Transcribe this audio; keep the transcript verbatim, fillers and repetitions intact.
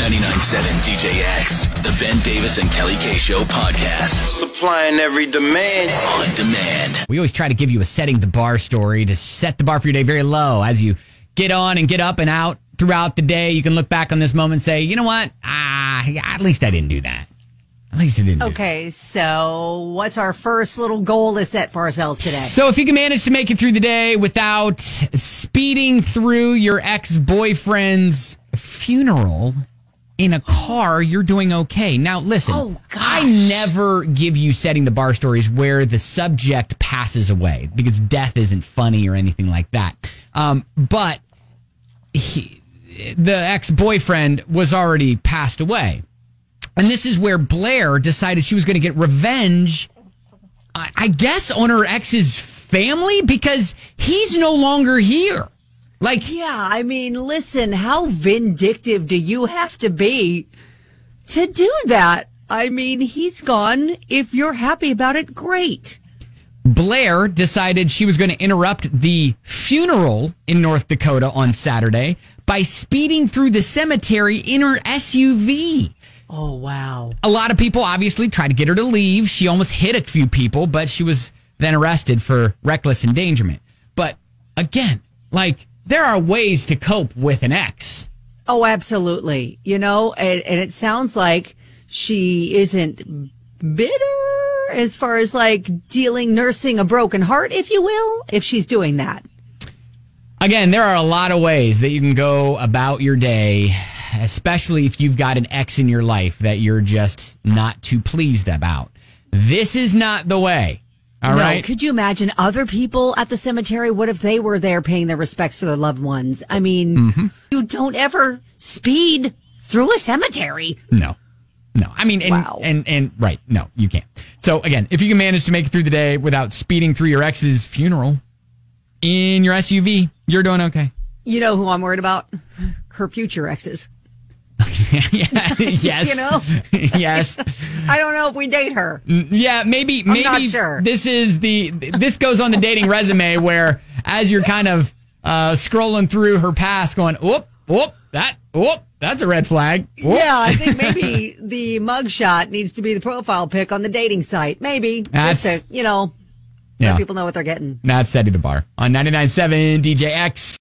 ninety-nine point seven D J X, the Ben Davis and Kelly K Show podcast. Supplying every demand. On demand. We always try to give you a setting the bar story to set the bar for your day very low. As you get on and get up and out throughout the day, you can look back on this moment and say, you know what? Ah, at least I didn't do that. At least I didn't do that. Okay, so what's our first little goal to set for ourselves today? So if you can manage to make it through the day without speeding through your ex-boyfriend's funeral in a car, you're doing okay. Now, listen, oh, gosh. I never give you setting the bar stories where the subject passes away because death isn't funny or anything like that. Um, but he, the ex-boyfriend was already passed away. And this is where Blair decided she was going to get revenge, I, I guess, on her ex's family because he's no longer here. Like, yeah, I mean, listen, how vindictive do you have to be to do that? I mean, he's gone. If you're happy about it, great. Blair decided she was going to interrupt the funeral in North Dakota on Saturday by speeding through the cemetery in her S U V. Oh, wow. A lot of people obviously tried to get her to leave. She almost hit a few people, but she was then arrested for reckless endangerment. But again, like, there are ways to cope with an ex. Oh, absolutely. You know, and, and it sounds like she isn't bitter as far as like dealing, nursing a broken heart, if you will, if she's doing that. Again, there are a lot of ways that you can go about your day, especially if you've got an ex in your life that you're just not too pleased about. This is not the way. All no, right. Could you imagine other people at the cemetery? What if they were there paying their respects to their loved ones? I mean, mm-hmm. you don't ever speed through a cemetery. No. No. I mean, and, wow. and, and, right. No, you can't. So, again, if you can manage to make it through the day without speeding through your ex's funeral in your S U V, you're doing okay. You know who I'm worried about? Her future exes. yeah, yes. You know? Yes. I don't know if we date her. Yeah, maybe maybe I'm not sure. This is the this goes on the dating resume where as you're kind of uh, scrolling through her past going, whoop, whoop, that whoop, that's a red flag. Whoop. Yeah, I think maybe the mugshot needs to be the profile pic on the dating site. Maybe. That's, just to, you know, yeah. let people know what they're getting. That's setting the bar on ninety-nine point seven D J X.